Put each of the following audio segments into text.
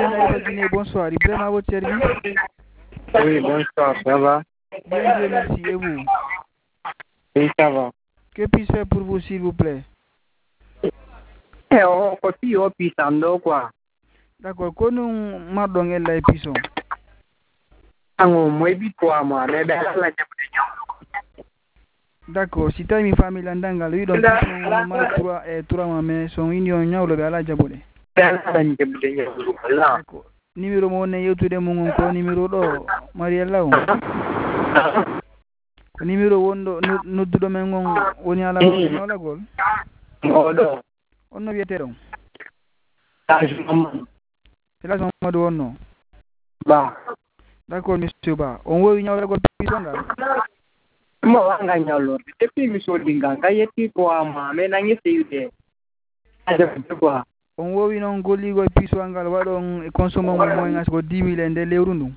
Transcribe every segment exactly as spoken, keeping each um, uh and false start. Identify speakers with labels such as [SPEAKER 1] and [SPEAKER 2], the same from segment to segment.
[SPEAKER 1] Naïba Guinée, bonsoir. Ibrahim à votre service.
[SPEAKER 2] Oui, bonsoir, ça va?
[SPEAKER 1] Bien, Dieu merci. Et vous?
[SPEAKER 2] Oui, ça va.
[SPEAKER 1] Que puis-je faire pour vous, s'il vous plaît?
[SPEAKER 2] Eh, on copie au pisando, quoi.
[SPEAKER 1] D'accord. Quand nous marrons la épisson.
[SPEAKER 2] Ango, moi, bi toi, moi, mais ben, la
[SPEAKER 1] D'accord. Si tu as une famille landanga, lui, donc, ils sont normal trois et trois, mais son union, n'y a pas la jabole. D'accord. Numéro mon youtube mon ko numéro do Mariella on. Ko numéro wondo noddudo men gon woni ala wala gol.
[SPEAKER 2] Odo.
[SPEAKER 1] Onno wiete don.
[SPEAKER 2] Tajum.
[SPEAKER 1] Ela son mado onno.
[SPEAKER 2] Ba.
[SPEAKER 1] D'accord monsieur Ba. On wowi nyawra gol pisonga.
[SPEAKER 2] Mo wanga nyawlo. Depuis mi so dinga ngayeti ko ama me nangi seyude. Ada quoi.
[SPEAKER 1] On wowi non golligo pisongal wadon e consommation mo ngas ko dix mille ende lewru ndu.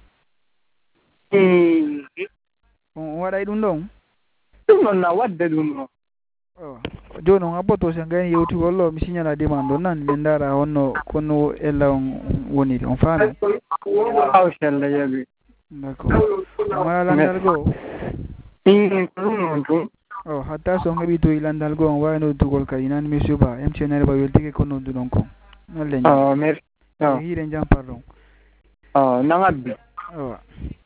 [SPEAKER 2] Hmm.
[SPEAKER 1] On waɗay ɗum ɗon.
[SPEAKER 2] Ɗum non na wadde ɗum ɗon.
[SPEAKER 1] Oh. Joni on abboto sen gayni yewtugol ɗo mi signala demande ɗon nan min dara honno konno ella on woniri on faami.
[SPEAKER 2] Hawsella yaɓi.
[SPEAKER 1] D'accord. On wala landal goo.
[SPEAKER 2] Hmm, ɗum non ɗum.
[SPEAKER 1] Oh, hatta so ngabi to ilandal go on wayno dugol kay nan monsieur Ba M T N ba weltike ko non dudon ko non leñ
[SPEAKER 2] oh merci
[SPEAKER 1] oh hire jam pardon
[SPEAKER 2] oh nangabbi
[SPEAKER 1] oh